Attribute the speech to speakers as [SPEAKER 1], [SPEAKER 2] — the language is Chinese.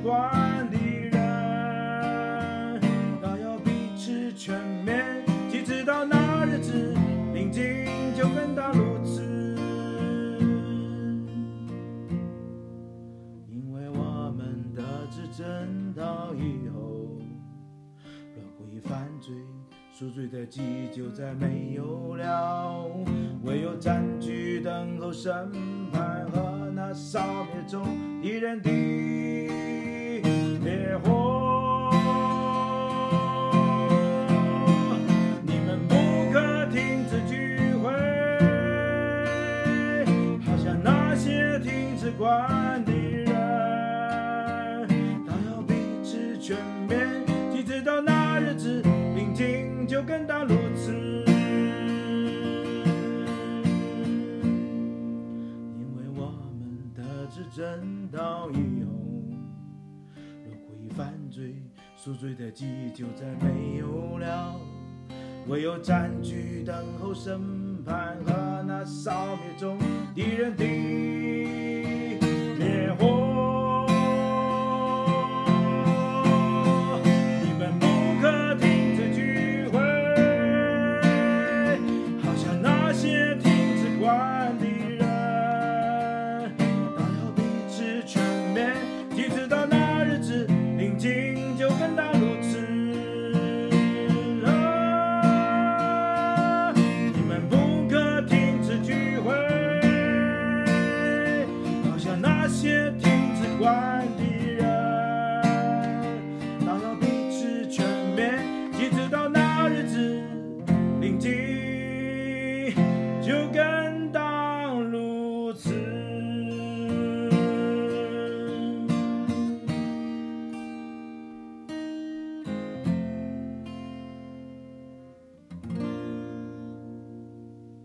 [SPEAKER 1] 观的人，都要彼此全面，即直到那日子临近，就更当如此。因为我们得知真道以后，若故意犯罪，赎罪的记就再没有了，唯有占据等候审判和那烧灭中敌人的烈火。你们不可停止聚会，好像那些停止观的人，都要彼此全面，即直到那日子临近，就更当如此。因为我们得知真道以后，若故意犯罪，赎罪的记忆就再没有了，唯有占据等候审判和那烧灭中敌人的烈火。就该